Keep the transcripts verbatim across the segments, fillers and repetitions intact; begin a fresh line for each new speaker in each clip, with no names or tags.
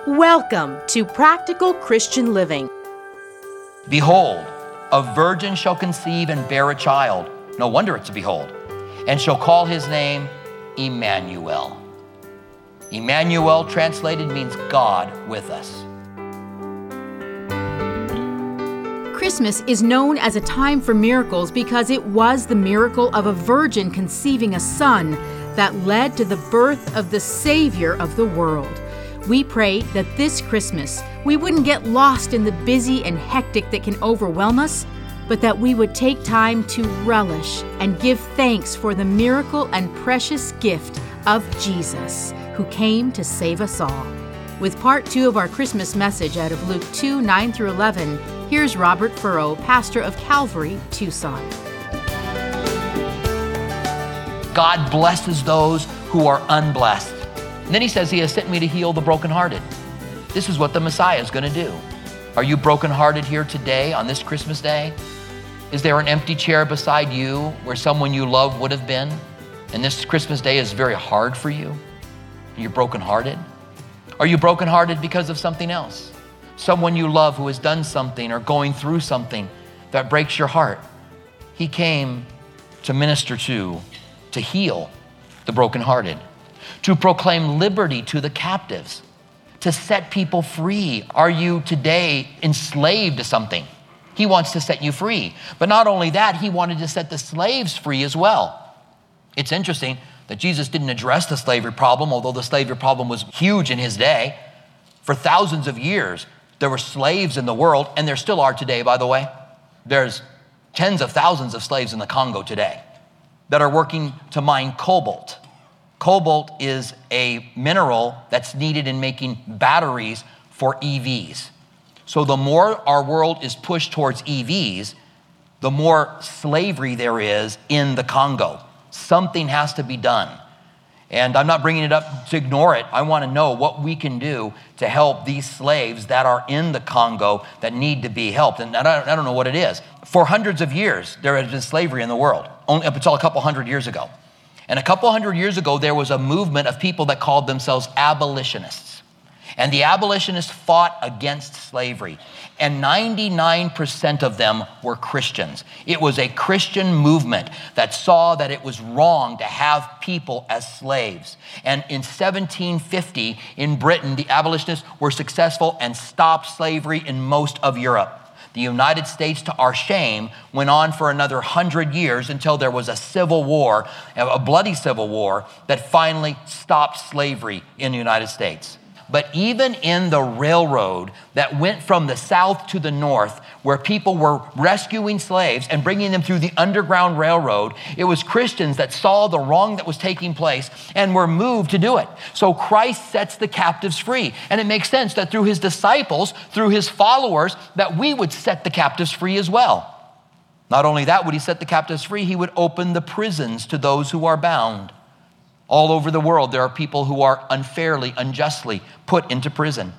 Welcome to Practical Christian Living.
Behold, a virgin shall conceive and bear a child. No wonder it's a behold. And shall call his name Emmanuel. Emmanuel translated means God with us.
Christmas is known as a time for miracles because it was the miracle of a virgin conceiving a son that led to the birth of the Savior of the world. We pray that this Christmas we wouldn't get lost in the busy and hectic that can overwhelm us, but that we would take time to relish and give thanks for the miracle and precious gift of Jesus, who came to save us all. With part two of our Christmas message out of Luke two, nine through eleven, here's Robert Furrow, pastor of Calvary, Tucson.
God blesses those who are unblessed. And then he says he has sent me to heal the brokenhearted. This is what the Messiah is going to do. Are you brokenhearted here today on this Christmas day? Is there an empty chair beside you where someone you love would have been? And this Christmas day is very hard for you? You're brokenhearted? Are you brokenhearted because of something else? Someone you love who has done something or going through something that breaks your heart. He came to minister to, to heal the brokenhearted, to proclaim liberty to the captives, to set people free. Are you today enslaved to something? He wants to set you free. But not only that, he wanted to set the slaves free as well. It's interesting that Jesus didn't address the slavery problem, although the slavery problem was huge in his day. For thousands of years, there were slaves in the world, and there still are today, by the way. There's tens of thousands of slaves in the Congo today that are working to mine cobalt. Cobalt is a mineral that's needed in making batteries for E Vs. So the more our world is pushed towards E Vs, the more slavery there is in the Congo. Something has to be done. And I'm not bringing it up to ignore it. I want to know what we can do to help these slaves that are in the Congo that need to be helped. And I don't, I don't know what it is. For hundreds of years, there has been slavery in the world, only up until a couple hundred years ago. And a couple hundred years ago, there was a movement of people that called themselves abolitionists. And the abolitionists fought against slavery. And ninety-nine percent of them were Christians. It was a Christian movement that saw that it was wrong to have people as slaves. And in seventeen fifty, in Britain, the abolitionists were successful and stopped slavery in most of Europe. The United States, to our shame, went on for another hundred years until there was a civil war, a bloody civil war, that finally stopped slavery in the United States. But even in the railroad that went from the south to the north, where people were rescuing slaves and bringing them through the Underground Railroad, it was Christians that saw the wrong that was taking place and were moved to do it. So Christ sets the captives free. And it makes sense that through his disciples, through his followers, that we would set the captives free as well. Not only that would he set the captives free, he would open the prisons to those who are bound. All over the world, there are people who are unfairly, unjustly put into prison.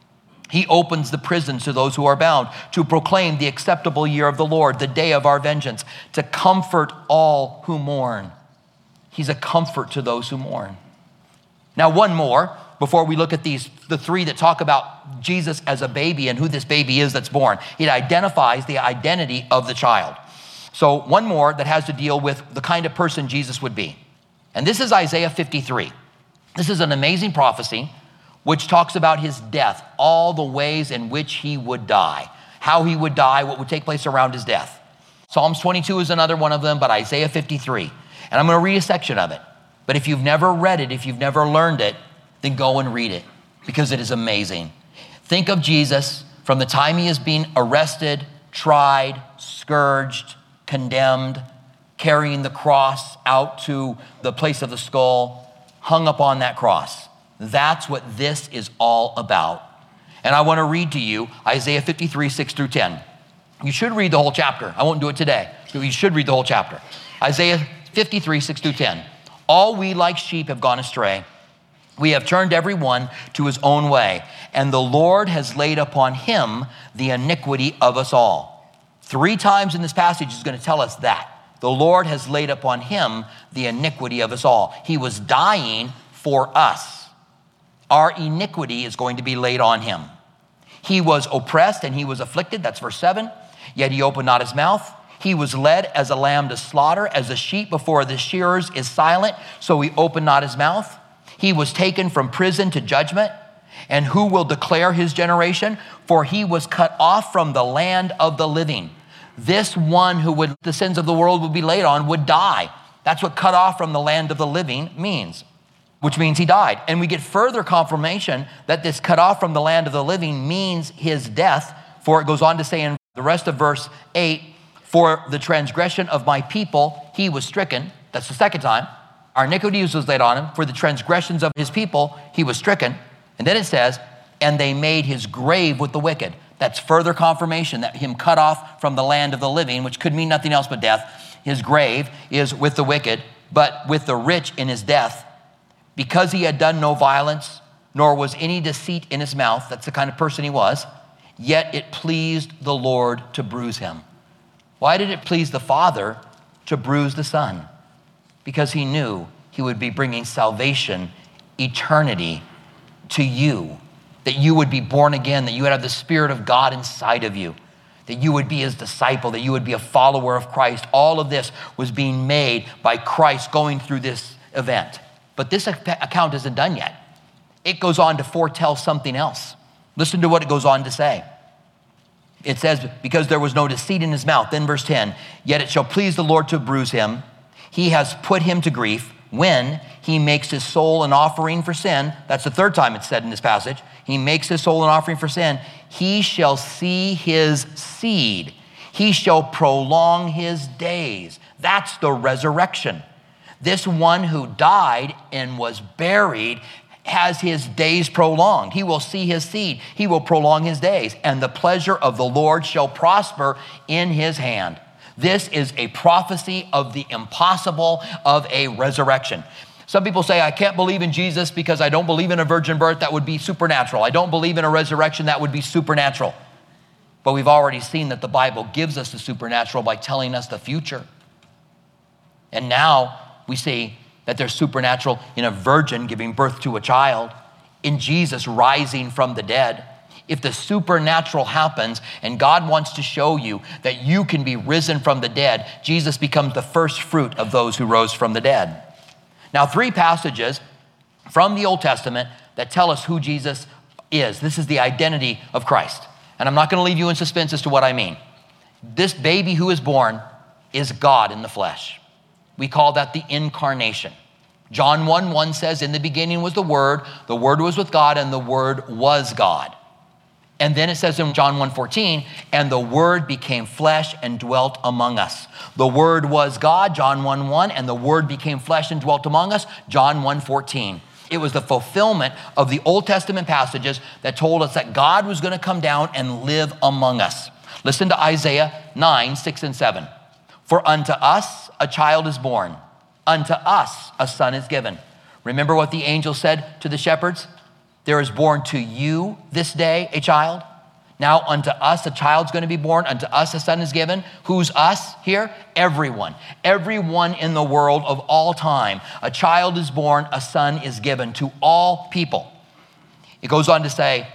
He opens the prisons to those who are bound to proclaim the acceptable year of the Lord, the day of our vengeance, to comfort all who mourn. He's a comfort to those who mourn. Now, one more before we look at these, the three that talk about Jesus as a baby and who this baby is that's born. It identifies the identity of the child. So one more that has to deal with the kind of person Jesus would be. And this is Isaiah fifty-three. This is an amazing prophecy which talks about his death, all the ways in which he would die, how he would die, what would take place around his death. Psalms twenty-two is another one of them, but Isaiah fifty-three. And I'm going to read a section of it. But if you've never read it, if you've never learned it, then go and read it because it is amazing. Think of Jesus from the time he is being arrested, tried, scourged, condemned, carrying the cross out to the place of the skull, hung up on that cross. That's what this is all about. And I want to read to you Isaiah fifty-three, six through ten. You should read the whole chapter. I won't do it today, but you should read the whole chapter. Isaiah fifty-three, six through ten. All we like sheep have gone astray. We have turned every one to his own way, and the Lord has laid upon him the iniquity of us all. Three times in this passage is going to tell us that. The Lord has laid upon him the iniquity of us all. He was dying for us. our iniquity is going to be laid on him. He was oppressed and he was afflicted, that's verse seven, yet he opened not his mouth. He was led as a lamb to slaughter, as a sheep before the shearers is silent, so he opened not his mouth. He was taken from prison to judgment, and who will declare his generation? For he was cut off from the land of the living. This one who would the sins of the world would be laid on would die. That's what cut off from the land of the living means, which means he died. And we get further confirmation that this cut off from the land of the living means his death, for it goes on to say in the rest of verse eight, for the transgression of my people, he was stricken. That's the second time. Our iniquities was laid on him. For the transgressions of his people, he was stricken. And then it says, and they made his grave with the wicked. That's further confirmation that him cut off from the land of the living, which could mean nothing else but death. His grave is with the wicked, but with the rich in his death, because he had done no violence, nor was any deceit in his mouth. That's the kind of person he was. Yet it pleased the Lord to bruise him. Why did it please the Father to bruise the Son? Because he knew he would be bringing salvation, eternity to you, that you would be born again, that you would have the Spirit of God inside of you, that you would be his disciple, that you would be a follower of Christ. All of this was being made by Christ going through this event. But this account isn't done yet. It goes on to foretell something else. Listen to what it goes on to say. It says, because there was no deceit in his mouth. Then verse ten, yet it shall please the Lord to bruise him. He has put him to grief when he makes his soul an offering for sin. That's the third time it's said in this passage. He makes his soul an offering for sin. He shall see his seed. He shall prolong his days. That's the resurrection. This one who died and was buried has his days prolonged. He will see his seed. He will prolong his days. And the pleasure of the Lord shall prosper in his hand. This is a prophecy of the impossible, of a resurrection. Some people say, I can't believe in Jesus because I don't believe in a virgin birth. That would be supernatural. I don't believe in a resurrection. That would be supernatural. But we've already seen that the Bible gives us the supernatural by telling us the future. And now we see that there's supernatural in a virgin giving birth to a child, in Jesus rising from the dead. If the supernatural happens and God wants to show you that you can be risen from the dead, Jesus becomes the first fruit of those who rose from the dead. Now, three passages from the Old Testament that tell us who Jesus is. This is the identity of Christ. And I'm not going to leave you in suspense as to what I mean. This baby who is born is God in the flesh. We call that the incarnation. John one one says, in the beginning was the Word, the Word was with God, and the Word was God. And then it says in John one fourteen, and the Word became flesh and dwelt among us. The Word was God, John one one, and the Word became flesh and dwelt among us, John one fourteen. It was the fulfillment of the Old Testament passages that told us that God was going to come down and live among us. Listen to Isaiah nine, six and seven. For unto us a child is born, unto us a son is given. Remember what the angel said to the shepherds? There is born to you this day a child. Now unto us a child's going to be born, unto us a son is given. Who's us here? Everyone. Everyone in the world of all time. A child is born, a son is given to all people. It goes on to say,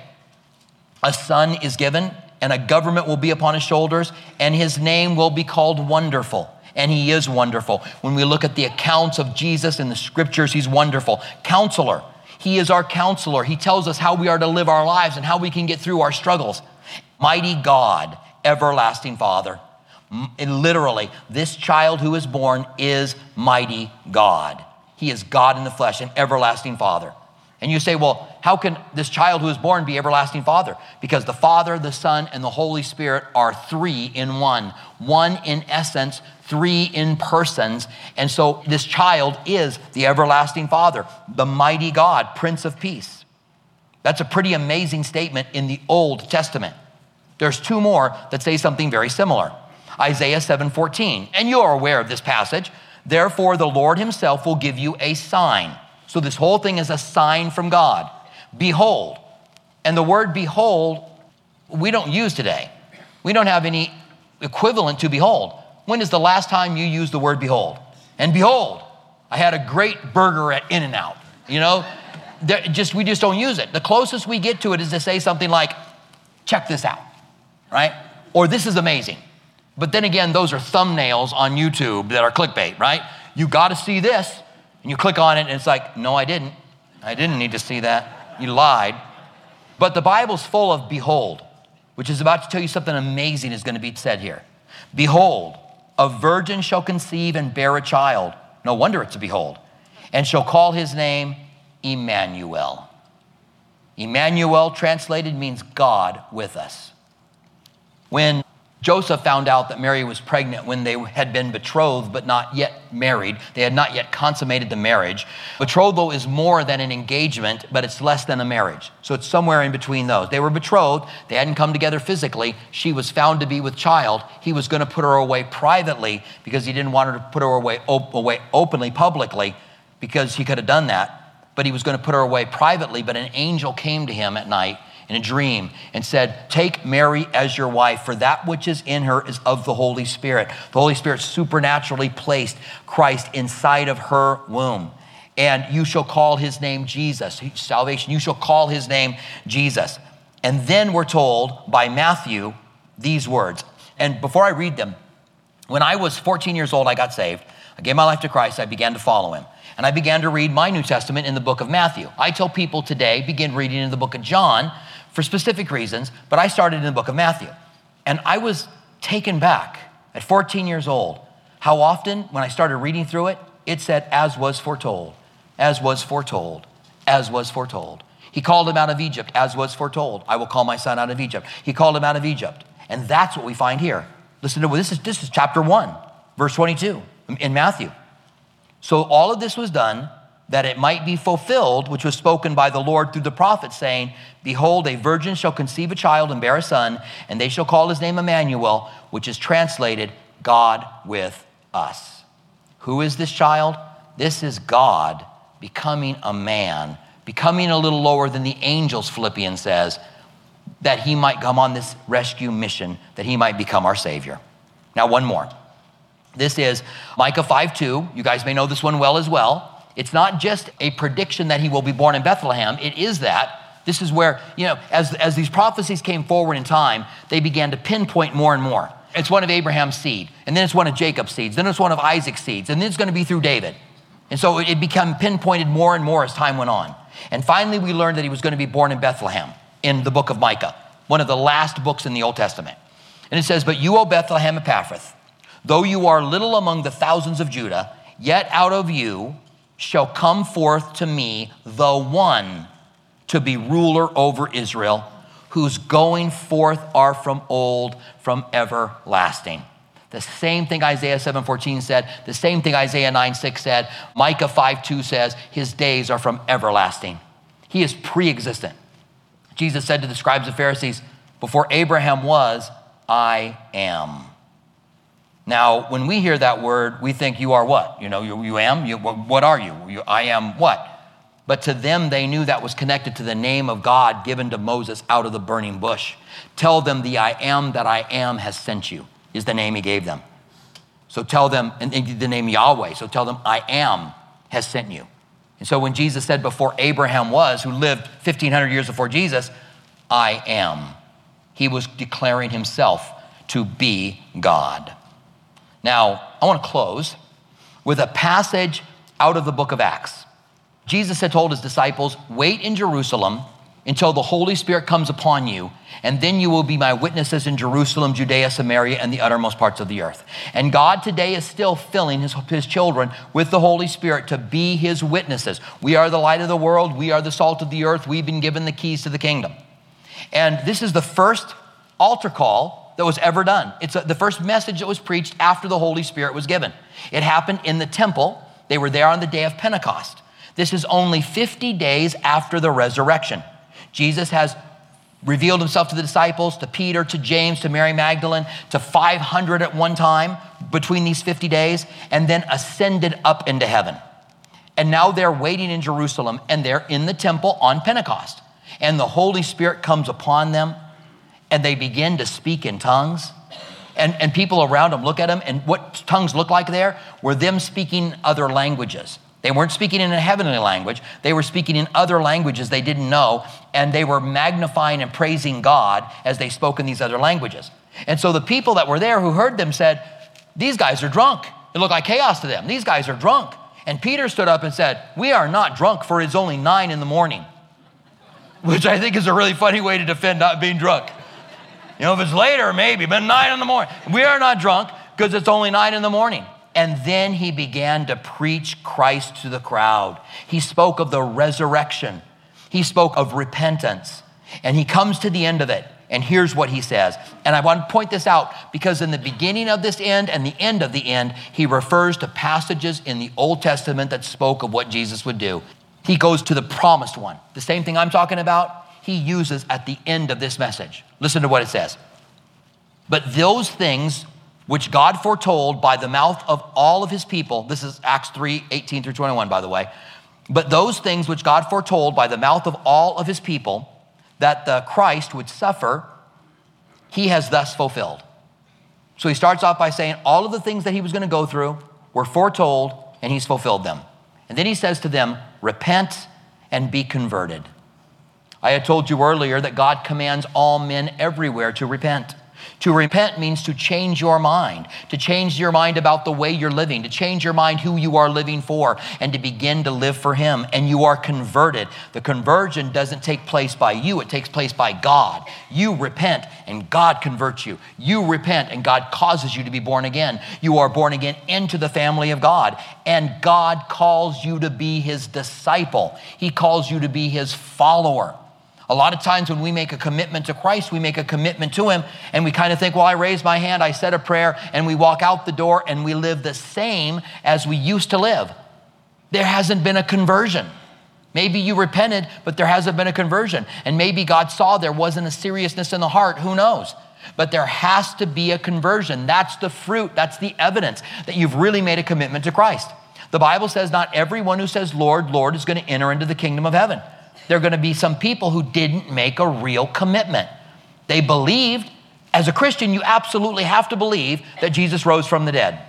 a son is given, and a government will be upon his shoulders, and his name will be called Wonderful. And he is wonderful. When we look at the accounts of Jesus in the scriptures, he's wonderful. Counselor. He is our counselor. He tells us how we are to live our lives and how we can get through our struggles. Mighty God, everlasting Father. And literally, this child who is born is mighty God. He is God in the flesh, an everlasting Father. And you say, well, how can this child who is born be everlasting Father? Because the Father, the Son, and the Holy Spirit are three in one. One in essence, three in persons. And so this child is the everlasting Father, the mighty God, Prince of Peace. That's a pretty amazing statement in the Old Testament. There's two more that say something very similar. Isaiah seven fourteen, and you are aware of this passage. Therefore, the Lord himself will give you a sign. So this whole thing is a sign from God. Behold. And the word behold, we don't use today. We don't have any equivalent to behold. When is the last time you used the word behold? And behold, I had a great burger at In-N-Out. You know, just we just don't use it. The closest we get to it is to say something like, check this out, right? Or this is amazing. But then again, those are thumbnails on YouTube that are clickbait, right? You got to see this, and you click on it, and it's like, no, I didn't. I didn't need to see that. You lied. But the Bible's full of behold, which is about to tell you something amazing is going to be said here. Behold, a virgin shall conceive and bear a child. No wonder it's a behold. And shall call his name Emmanuel. Emmanuel translated means God with us. When Joseph found out that Mary was pregnant when they had been betrothed but not yet married, they had not yet consummated the marriage. Betrothal is more than an engagement, but it's less than a marriage. So it's somewhere in between those. They were betrothed. They hadn't come together physically. She was found to be with child. He was going to put her away privately because he didn't want her to put her away, op- away openly, publicly, because he could have done that. But he was going to put her away privately. But an angel came to him at night in a dream and said, take Mary as your wife, for that which is in her is of the Holy Spirit. The Holy Spirit supernaturally placed Christ inside of her womb. And you shall call his name Jesus. Salvation, you shall call his name Jesus. And then we're told by Matthew these words. And before I read them, when I was fourteen years old, I got saved. I gave my life to Christ. I began to follow him. And I began to read my New Testament in the book of Matthew. I tell people today, begin reading in the book of John for specific reasons, but I started in the book of Matthew. And I was taken back at fourteen years old, how often when I started reading through it, it said, as was foretold, as was foretold, as was foretold. He called him out of Egypt, as was foretold. I will call my son out of Egypt. He called him out of Egypt. And that's what we find here. Listen to this is this is chapter one, verse twenty-two in Matthew. So all of this was done that it might be fulfilled, which was spoken by the Lord through the prophet, saying, behold, a virgin shall conceive a child and bear a son, and they shall call his name Emmanuel, which is translated God with us. Who is this child? This is God becoming a man, becoming a little lower than the angels, Philippians says, that he might come on this rescue mission, that he might become our Savior. Now, one more. This is Micah five two. You guys may know this one well as well. It's not just a prediction that he will be born in Bethlehem. It is that. This is where, you know, as, as these prophecies came forward in time, they began to pinpoint more and more. It's one of Abraham's seed, and then it's one of Jacob's seeds, then it's one of Isaac's seeds, and then it's going to be through David. And so it became pinpointed more and more as time went on. And finally, we learned that he was going to be born in Bethlehem in the book of Micah, one of the last books in the Old Testament. And it says, but you, O Bethlehem Ephrathah, though you are little among the thousands of Judah, yet out of you shall come forth to me the one to be ruler over Israel, whose going forth are from old, from everlasting. The same thing Isaiah seven fourteen said, the same thing Isaiah nine six said, Micah five two says, his days are from everlasting. He is pre-existent. Jesus said to the scribes and Pharisees, before Abraham was, I am. Now, when we hear that word, we think you are what? You know, you, you am? You, what are you? you? I am what? But to them, they knew that was connected to the name of God given to Moses out of the burning bush. Tell them the I am that I am has sent you is the name he gave them. So tell them, and the name Yahweh, so tell them I am has sent you. And so when Jesus said before Abraham was, who lived fifteen hundred years before Jesus, I am, he was declaring himself to be God. Now, I want to close with a passage out of the book of Acts. Jesus had told his disciples, wait in Jerusalem until the Holy Spirit comes upon you, and then you will be my witnesses in Jerusalem, Judea, Samaria, and the uttermost parts of the earth. And God today is still filling his, his children with the Holy Spirit to be his witnesses. We are the light of the world. We are the salt of the earth. We've been given the keys to the kingdom. And this is the first altar call that was ever done. It's a, the first message that was preached after the Holy Spirit was given. It happened in the temple. They were there on the day of Pentecost. This is only fifty days after the resurrection. Jesus has revealed himself to the disciples, to Peter, to James, to Mary Magdalene, to five hundred at one time between these fifty days, and then ascended up into heaven. And now they're waiting in Jerusalem, and they're in the temple on Pentecost. And the Holy Spirit comes upon them, and they begin to speak in tongues. And, and people around them look at them, and what tongues look like there were them speaking other languages. They weren't speaking in a heavenly language. They were speaking in other languages they didn't know, and they were magnifying and praising God as they spoke in these other languages. And so the people that were there who heard them said, these guys are drunk. It looked like chaos to them. These guys are drunk. And Peter stood up and said, we are not drunk, for it's only nine in the morning, which I think is a really funny way to defend not being drunk. You know, if it's later, maybe, but nine in the morning. We are not drunk because it's only nine in the morning. And then he began to preach Christ to the crowd. He spoke of the resurrection. He spoke of repentance. And he comes to the end of it. And here's what he says. And I want to point this out because in the beginning of this end and the end of the end, he refers to passages in the Old Testament that spoke of what Jesus would do. He goes to the promised one. The same thing I'm talking about, he uses at the end of this message. Listen to what it says. But those things which God foretold by the mouth of all of his people, this is Acts three, eighteen through twenty-one, by the way. But those things which God foretold by the mouth of all of his people, that the Christ would suffer, he has thus fulfilled. So he starts off by saying all of the things that he was going to go through were foretold, and he's fulfilled them. And then he says to them, repent and be converted. I had told you earlier that God commands all men everywhere to repent. To repent means to change your mind, to change your mind about the way you're living, to change your mind who you are living for, and to begin to live for him. And you are converted. The conversion doesn't take place by you. It takes place by God. You repent and God converts you. You repent and God causes you to be born again. You are born again into the family of God. And God calls you to be his disciple. He calls you to be his follower. A lot of times when we make a commitment to Christ, we make a commitment to him and we kind of think, well, I raised my hand, I said a prayer, and we walk out the door and we live the same as we used to live. There hasn't been a conversion. Maybe you repented, but there hasn't been a conversion. And maybe God saw there wasn't a seriousness in the heart, who knows? But there has to be a conversion. That's the fruit, that's the evidence that you've really made a commitment to Christ. The Bible says not everyone who says, Lord, Lord, is going to enter into the kingdom of heaven. There are going to be some people who didn't make a real commitment. They believed. As a Christian, you absolutely have to believe that Jesus rose from the dead.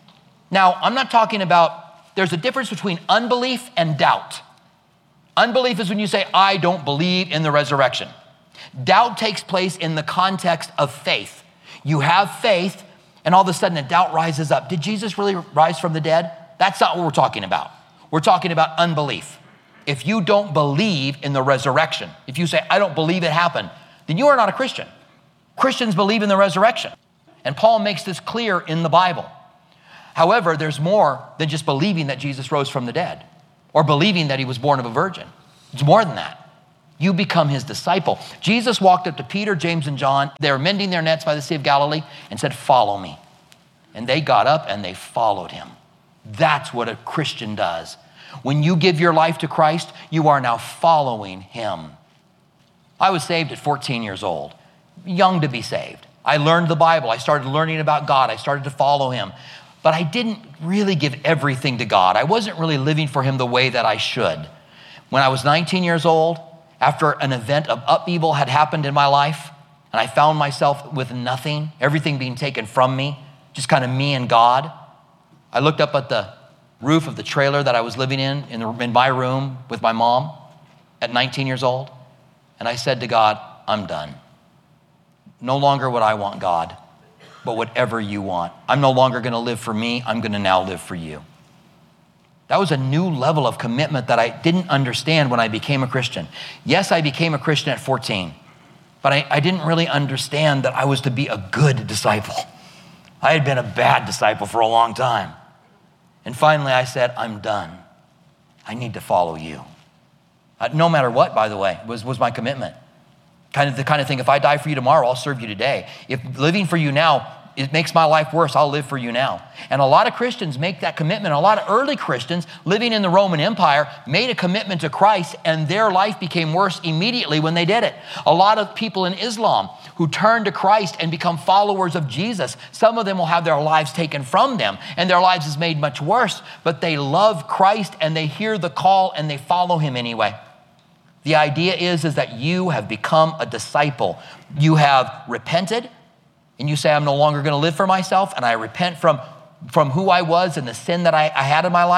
Now, I'm not talking about, there's a difference between unbelief and doubt. Unbelief is when you say, I don't believe in the resurrection. Doubt takes place in the context of faith. You have faith, and all of a sudden a doubt rises up. Did Jesus really rise from the dead? That's not what we're talking about. We're talking about unbelief. If you don't believe in the resurrection, if you say, I don't believe it happened, then you are not a Christian. Christians believe in the resurrection. And Paul makes this clear in the Bible. However, there's more than just believing that Jesus rose from the dead or believing that he was born of a virgin. It's more than that. You become his disciple. Jesus walked up to Peter, James, and John. They were mending their nets by the Sea of Galilee and said, follow me. And they got up and they followed him. That's what a Christian does. When you give your life to Christ, you are now following him. I was saved at fourteen years old, young to be saved. I learned the Bible. I started learning about God. I started to follow him. But I didn't really give everything to God. I wasn't really living for him the way that I should. When I was nineteen years old, after an event of upheaval had happened in my life, and I found myself with nothing, everything being taken from me, just kind of me and God, I looked up at the roof of the trailer that I was living in, in, the, in my room with my mom at nineteen years old. And I said to God, I'm done. No longer would I want God, but whatever you want. I'm no longer going to live for me. I'm going to now live for you. That was a new level of commitment that I didn't understand when I became a Christian. Yes, I became a Christian at fourteen, but I, I didn't really understand that I was to be a good disciple. I had been a bad disciple for a long time. And finally, I said, I'm done. I need to follow you. Uh, no matter what, by the way, was, was my commitment. Kind of the kind of thing, if I die for you tomorrow, I'll serve you today. If living for you now, it makes my life worse, I'll live for you now. And a lot of Christians make that commitment. A lot of early Christians living in the Roman Empire made a commitment to Christ, and their life became worse immediately when they did it. A lot of people in Islam who turn to Christ and become followers of Jesus, some of them will have their lives taken from them, and their lives is made much worse, but they love Christ and they hear the call and they follow him anyway. The idea is, is that you have become a disciple. You have repented, and you say, I'm no longer going to live for myself, and I repent from, from who I was and the sin that I, I had in my life,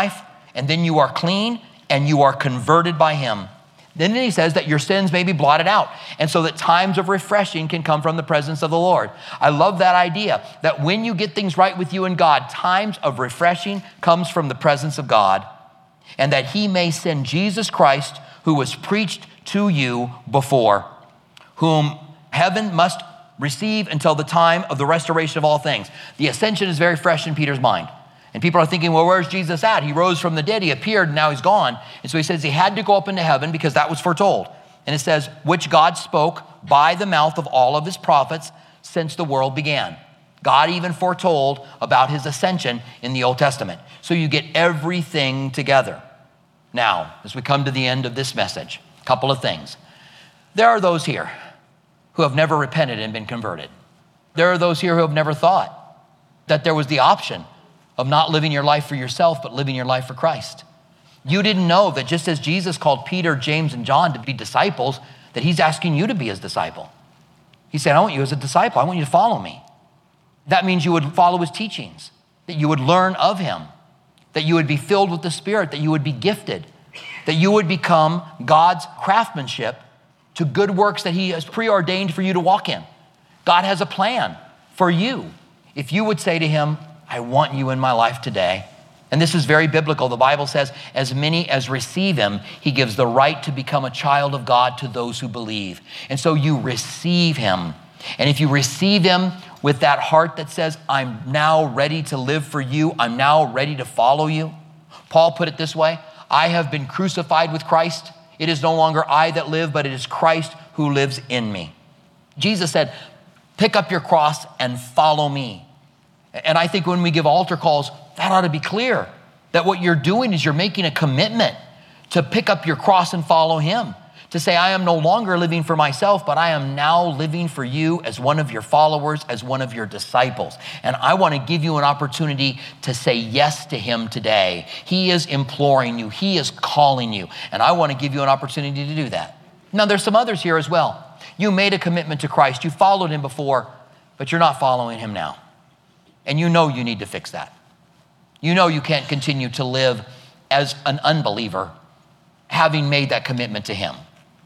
and then you are clean and you are converted by him. Then he says that your sins may be blotted out, and so that times of refreshing can come from the presence of the Lord. I love that idea, that when you get things right with you and God, times of refreshing comes from the presence of God, and that he may send Jesus Christ, who was preached to you before, whom heaven must receive until the time of the restoration of all things. The ascension is very fresh in Peter's mind. And people are thinking, well, where's Jesus at? He rose from the dead, he appeared, and now he's gone. And so he says he had to go up into heaven because that was foretold. And it says, which God spoke by the mouth of all of his prophets since the world began. God even foretold about his ascension in the Old Testament. So you get everything together. Now, as we come to the end of this message, a couple of things. There are those here who have never repented and been converted. There are those here who have never thought that there was the option of not living your life for yourself, but living your life for Christ. You didn't know that just as Jesus called Peter, James, and John to be disciples, that he's asking you to be his disciple. He said, I want you as a disciple. I want you to follow me. That means you would follow his teachings, that you would learn of him, that you would be filled with the Spirit, that you would be gifted, that you would become God's craftsmanship to good works that he has preordained for you to walk in. God has a plan for you. If you would say to him, I want you in my life today. And this is very biblical. The Bible says, as many as receive him, he gives the right to become a child of God to those who believe. And so you receive him. And if you receive him with that heart that says, I'm now ready to live for you, I'm now ready to follow you. Paul put it this way, I have been crucified with Christ. It is no longer I that live, but it is Christ who lives in me. Jesus said, pick up your cross and follow me. And I think when we give altar calls, that ought to be clear, that what you're doing is you're making a commitment to pick up your cross and follow him, to say, I am no longer living for myself, but I am now living for you as one of your followers, as one of your disciples. And I want to give you an opportunity to say yes to him today. He is imploring you. He is calling you. And I want to give you an opportunity to do that. Now, there's some others here as well. You made a commitment to Christ. You followed him before, but you're not following him now. And you know you need to fix that. You know you can't continue to live as an unbeliever, having made that commitment to him.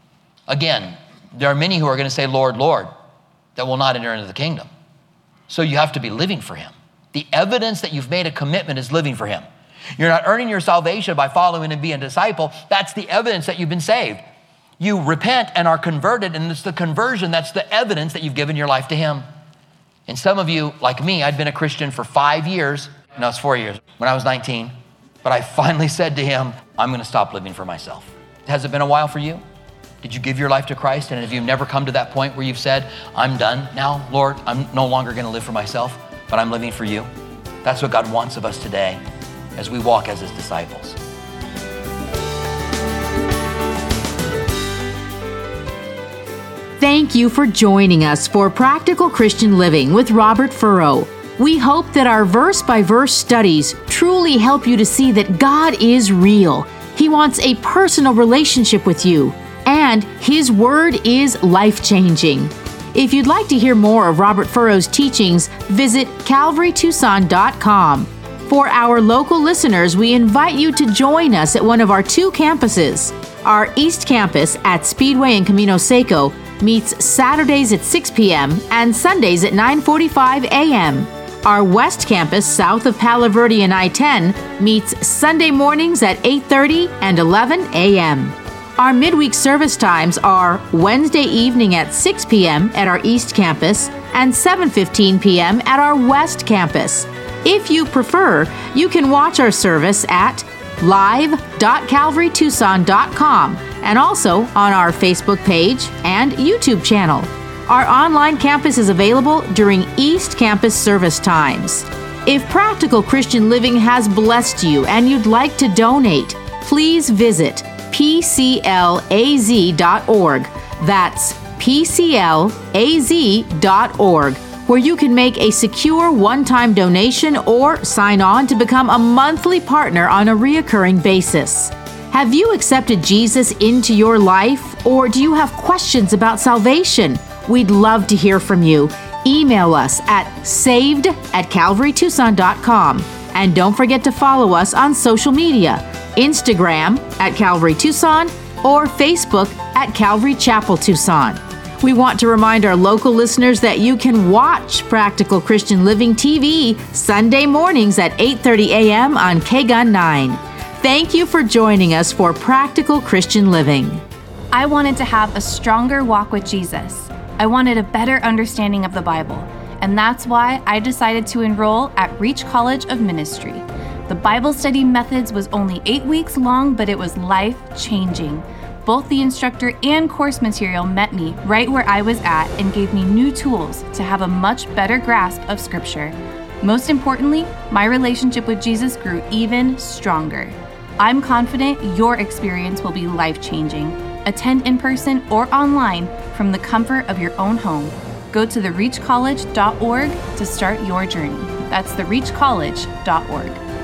Again, there are many who are going to say, Lord, Lord, that will not enter into the kingdom. So you have to be living for him. The evidence that you've made a commitment is living for him. You're not earning your salvation by following and being a disciple. That's the evidence that you've been saved. You repent and are converted, and it's the conversion that's the evidence that you've given your life to him. And some of you, like me, I'd been a Christian for five years. No, it's four years, when I was nineteen. But I finally said to him, I'm going to stop living for myself. Has it been a while for you? Did you give your life to Christ? And have you never come to that point where you've said, I'm done now, Lord, I'm no longer going to live for myself, but I'm living for you? That's what God wants of us today as we walk as his disciples.
Thank you for joining us for Practical Christian Living with Robert Furrow. We hope that our verse-by-verse studies truly help you to see that God is real. He wants a personal relationship with you, and his word is life-changing. If you'd like to hear more of Robert Furrow's teachings, visit calvary tucson dot com. For our local listeners, we invite you to join us at one of our two campuses. Our East Campus at Speedway and Camino Seco meets Saturdays at six p.m. and Sundays at nine forty-five a.m. Our West Campus, south of Palo Verde and I ten, meets Sunday mornings at eight thirty and eleven a.m. Our midweek service times are Wednesday evening at six p.m. at our East Campus and seven fifteen p.m. at our West Campus. If you prefer, you can watch our service at live dot calvary tucson dot com and also on our Facebook page and YouTube channel. Our online campus is available during East Campus service times. If Practical Christian Living has blessed you and you'd like to donate, please visit p c l a z dot org. That's p c l a z dot org, where you can make a secure one-time donation or sign on to become a monthly partner on a reoccurring basis. Have you accepted Jesus into your life, or do you have questions about salvation? We'd love to hear from you. Email us at saved at calvary tucson dot com. And don't forget to follow us on social media, Instagram at Calvary Tucson or Facebook at Calvary Chapel Tucson. We want to remind our local listeners that you can watch Practical Christian Living T V Sunday mornings at eight thirty a.m. on K G U N nine. Thank you for joining us for Practical Christian Living.
I wanted to have a stronger walk with Jesus. I wanted a better understanding of the Bible, and that's why I decided to enroll at Reach College of Ministry. The Bible study methods was only eight weeks long, but it was life-changing. Both the instructor and course material met me right where I was at and gave me new tools to have a much better grasp of Scripture. Most importantly, my relationship with Jesus grew even stronger. I'm confident your experience will be life-changing. Attend in person or online from the comfort of your own home. Go to the reach college dot org to start your journey. That's the reach college dot org.